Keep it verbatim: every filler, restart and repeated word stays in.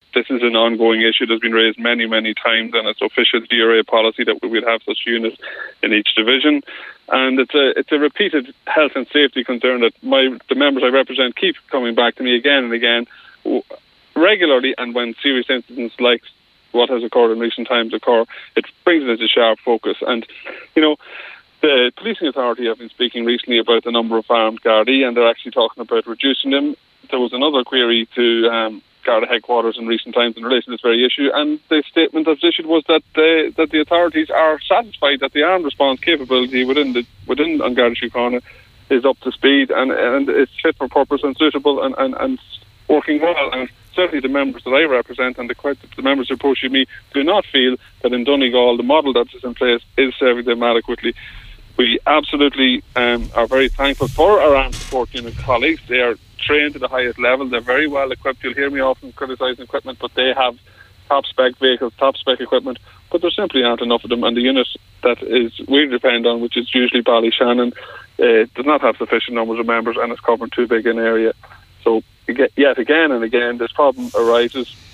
this is an ongoing issue that's been raised many, many times, and it's official D R A policy that we would have such units in each division. And it's a it's a repeated health and safety concern that my the members I represent keep coming back to me again and again, regularly, and when serious incidents like what has occurred in recent times occur, it brings it into sharp focus. And, you know, the policing authority have been speaking recently about the number of armed Gardaí, and they're actually talking about reducing them. There was another query to um, Garda headquarters in recent times in relation to this very issue, and the statement that was issued was that the, that the authorities are satisfied that the armed response capability within the within An Garda Síochána is up to speed and, and it's fit for purpose and suitable and, and, and working well. And certainly the members that I represent and the, the members who approach me do not feel that in Donegal the model that is in place is serving them adequately. We absolutely um, are very thankful for our armed support unit colleagues. They are trained to the highest level. They're very well equipped. You'll hear me often criticising equipment, but they have top spec vehicles, top spec equipment, but there simply aren't enough of them. And the unit that is we depend on, which is usually Ballyshannon, uh, does not have sufficient numbers of members and is covering too big an area. So yet again and again this problem arises.